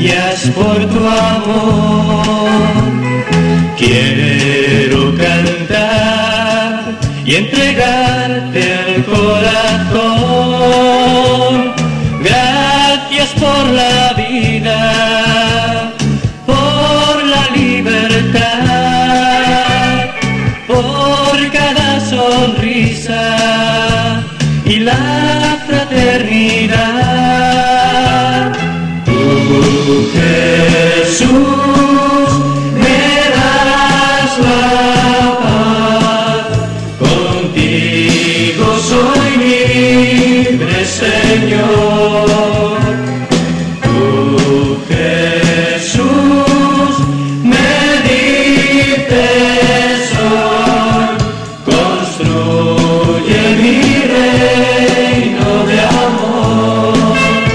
Gracias por tu amor. Quiero cantar y entregarte el corazón. Gracias por la vida, por la libertad, por cada sonrisa y la fraternidad. Tú, Jesús, me das la paz. Contigo soy libre, Señor. Tú, Jesús, me dices hoy, construye mi reino de amor.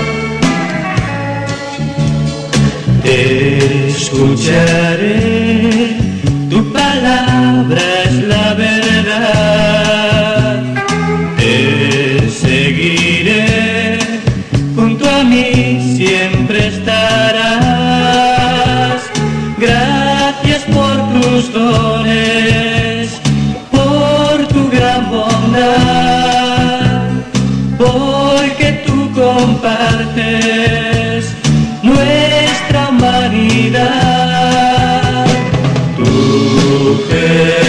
Te escucharé, tu palabra es la verdad. Te seguiré, junto a mí siempre estarás. Gracias por tus dones, por tu gran bondad, porque tú compartes nuestra humanidad. Tú,